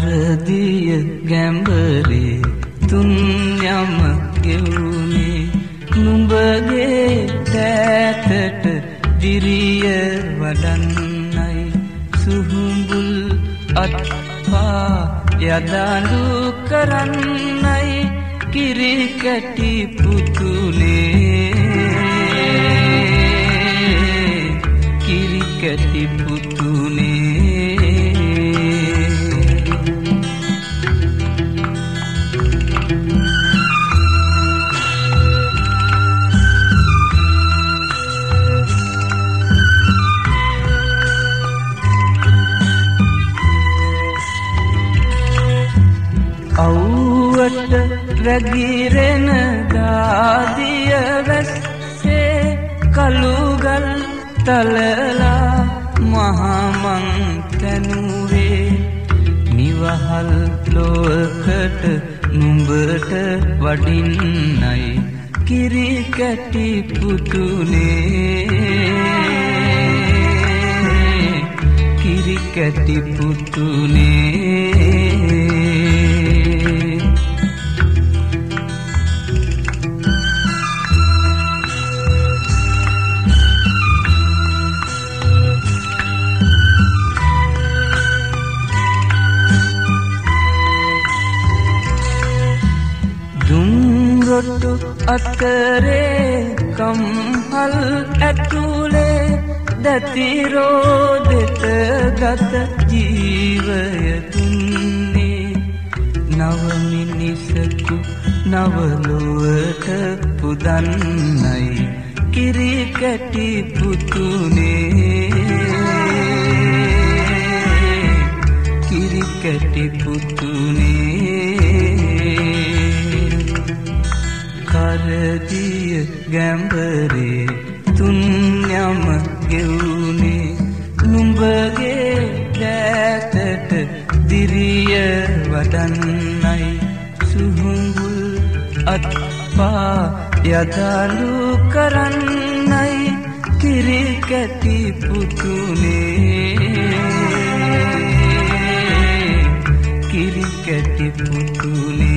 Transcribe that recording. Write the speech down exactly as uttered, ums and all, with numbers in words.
කරදිය ගැඹරේ තුන් යම ගෙවුනේ නුඹගේ දෑතට දිරිය වඩන්නයි සුහුඹුල් අත්පා යදඬු කරන්නයි කිරි කැටි පුතුනේ කිරි කැටි පුතුනේ අවුවට රැගිරෙන දාදිය වැස්සේ කළුගල් තලලා මහමං තැනුවේ නිවහල් ලෝකට නුඹට වඩින්නයි කිරි කැටි පුතුනේ කිරි කැටි පුතුනේ දුම්රොට්ටු අතරේ කම්හල් ඇතුලේ දතිරෝදෙත ගත ජීවය දුන්නේ නව මිනිසකු නවලොවට පුදන්නයි කිරි කැටි පුතුනේ කිරි කැටි පුතුනේ කරදිය ගැඹරේ තුන් යම ගෙවුනේ නුඹගේ දෑතට දිරිය වඩන්නයි සුහුඹුල් අත්පා යදඬු කරන්නයි කිරි කැටි පුතුනේ කිරි කැටි පුතුනේ